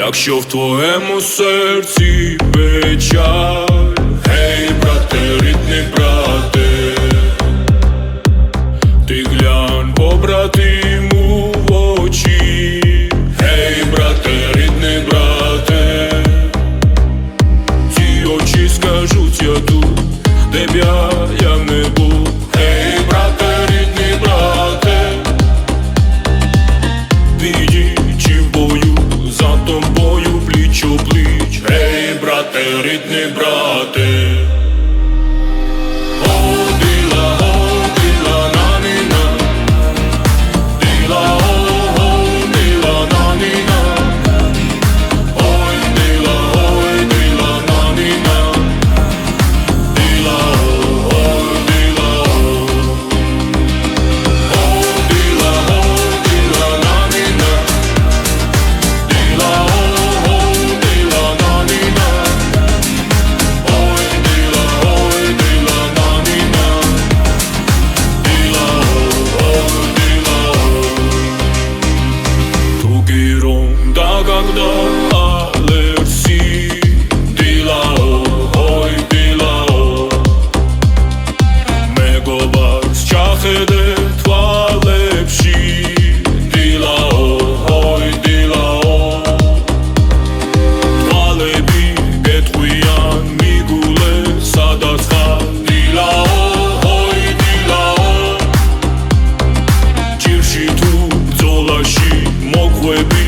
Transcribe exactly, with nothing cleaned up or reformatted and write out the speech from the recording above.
Якщо в твоєму серці печаль, гей, брате, рідний брате, ти глянь побратиму в очі, гей, брате, рідний брате, ці очі скажуть, я тут, де б я, я не був. Гей, брате, рідний брате, біді чи в бою, за тобою пліч о пліч. Гей, брате, рідний брате. Когда Алерси дила-о, ой дила-о, мегова з чахеде твалепші, дила-о, ой дила-о, твалеби гетхуян мігуле садасха, дила-о, ой дила-о, чірші ту бзолаші моквеби.